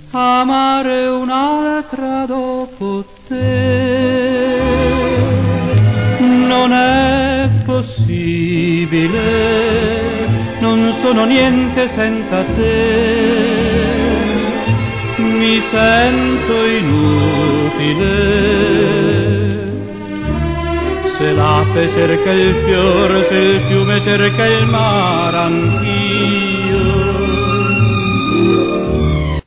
amare un'altra dopo te. Non è possibile, non sono niente senza te. Mi sento inutile, se l'ape cerca il fior, se il fiume cerca il mare, anch'io